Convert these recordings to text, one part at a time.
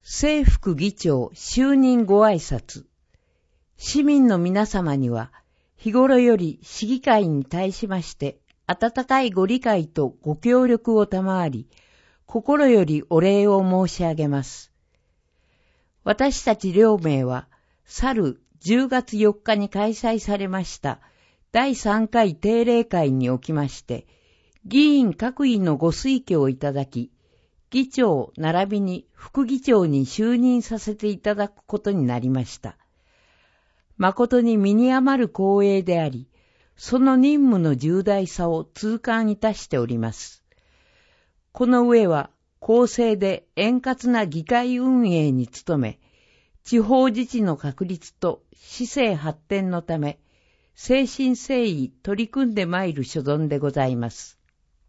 正副議長就任ご挨拶。市民の皆様には、日頃より市議会に対しまして、温かいご理解とご協力を賜り、心よりお礼を申し上げます。私たち両名は、去る10月4日に開催されました第3回定例会におきまして、議員各位のご推挙をいただき、議長並びに副議長に就任させていただくことになりました。誠に身に余る光栄であり、その任務の重大さを痛感いたしております。この上は公正で円滑な議会運営に努め、地方自治の確立と市政発展のため、誠心誠意取り組んでまいる所存でございます。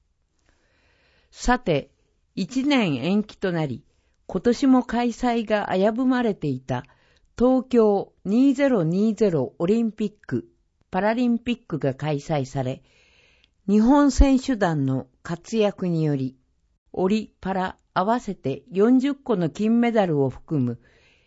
さて、1年延期となり、今年も開催が危ぶまれていた東京2020オリンピック・パラリンピックが開催され、日本選手団の活躍により、オリ・パラ合わせて40個の金メダルを含む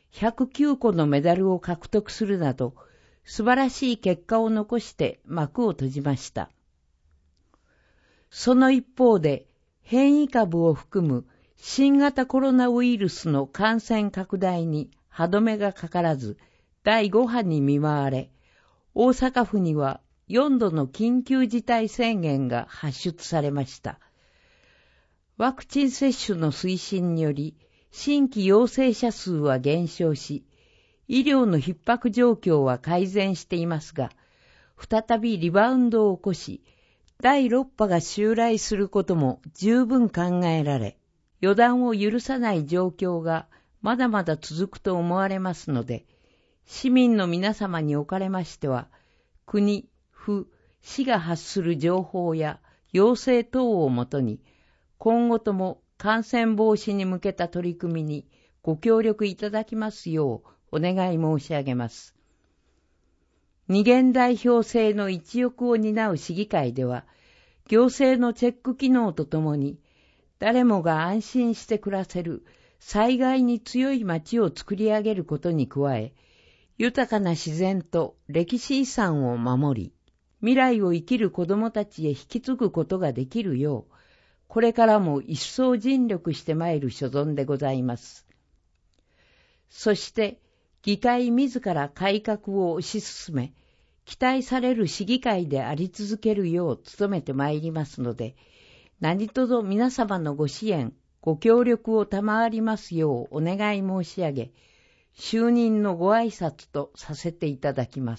109個のメダルを獲得するなど、素晴らしい結果を残して幕を閉じました。その一方で、変異株を含む新型コロナウイルスの感染拡大に歯止めがかからず、第5波に見舞われ、大阪府には4度の緊急事態宣言が発出されました。ワクチン接種の推進により、新規陽性者数は減少し、医療の逼迫状況は改善していますが、再びリバウンドを起こし、第6波が襲来することも十分考えられ、予断を許さない状況がまだまだ続くと思われますので、市民の皆様におかれましては、国、府、市が発する情報や要請等をもとに、今後とも感染防止に向けた取り組みにご協力いただきますようお願い申し上げます。二元代表制の一翼を担う市議会では、行政のチェック機能とともに、誰もが安心して暮らせる災害に強い町を作り上げることに加え、豊かな自然と歴史遺産を守り、未来を生きる子どもたちへ引き継ぐことができるよう、これからも一層尽力してまいる所存でございます。そして、議会自ら改革を推し進め、期待される市議会であり続けるよう努めてまいりますので、何卒皆様のご支援、ご協力を賜りますようお願い申し上げ、就任のご挨拶とさせていただきます。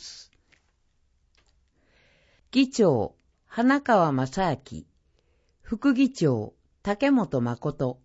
議長、花川正明、副議長、竹本誠、